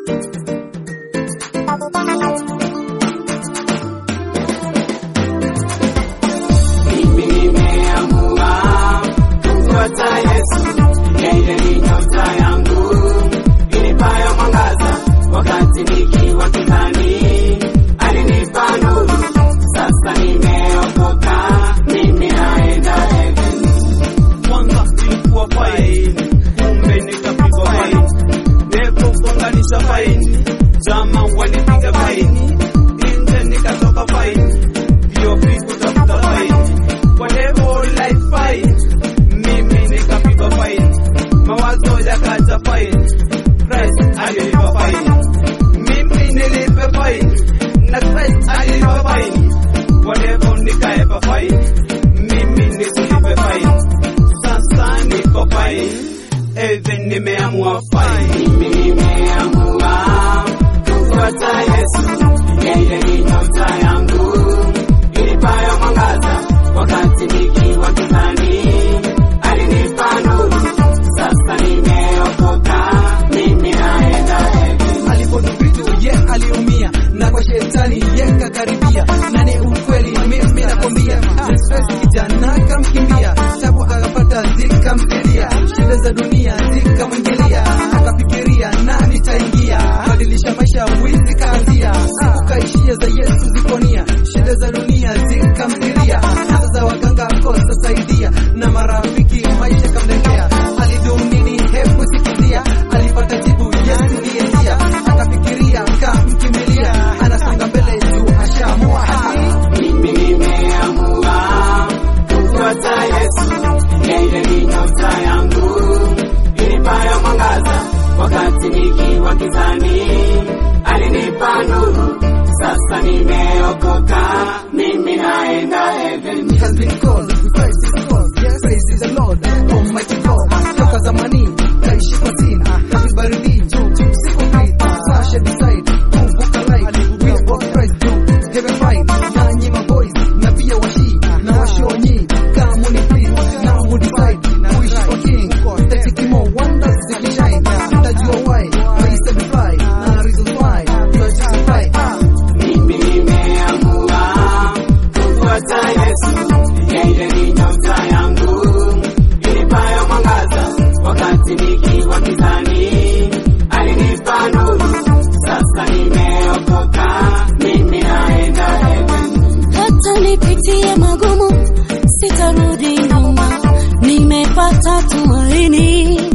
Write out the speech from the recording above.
Mimi nimeamua kumfuata Yesu, yeye ni nyota yangu inipayo mwangaza wakati nikiwa gizani, alinipa nuru, sasa nimeokoka, mimi naenda heaven. Mwanga ilikuwa fine, kumbe nikapigwa fine, nepo kuunganisha fine, jama wanipiga fine, nje nikatoka fine, vio fiku tafuta fine, whatever life fine, mimi nikapigwa fine, mawazo yakaja fine, Christ alilipa fine, mimi nilipe fine, na Christ alilipa fine, whatever nikaepa fine, mimi nisilipe fine, sasa niko fine, even nimeamua fine. Mimi nimeamua kumfuata Yesu, yeye ni nyota yangu inipayo mwangaza wakati nikiwa gizani, alinipa nuru, sasa nimeokoka, mimi naenda heaven. Alipotubitu aliumia, na kwa shetani kakaribia, na ni ukweli mimi nakwambia, stress kijana kamkimbia, tabu akapata zikamzidia, shida za dunia zikamwingilia, akafikiria nani taingia, badilisha maisha wizi kaanzia, ukaishia za Yesu ziponia, shida za dunia zikamzidia, hata za waganga kosa saidia, na marafiki maisha kamlekea, alidumini hebu sikizia, alipata jibu Yesu ndiye njia, akafikiria kamkimbilia, anasonga mbele juu ashamua haki. Mimi nimeamua kumfuata Yesu, yeye ni nyota yangu inipayo mwangaza wakati nikiwa gizani, alinipa nuru, sasa nimeokoka, mimi naenda heaven. He has been called, Christ is called, yes, praise the Lord, Almighty God, toka zamani, kaishi kwa sina, kazi baridi, siku free, sasha decide, kuvuka light, we walk Christ through, heaven fine, nanyi maboys, na pia washi, na washonyi, kama ni please, now mu decide, kuishi kwa king, tekitimo, wonders zikishine, tajua why, praise and fly, na reason why, justify, Mimi nimeamua kumfuata Yesu, yeye ni nyota yangu inipayo mwangaza wakati nikiwa gizani, alinipa nuru, sasa nimeokoka, mimi naenda heaven. Hata nipitie magumu sitarudi nyuma, nimepata tumaini.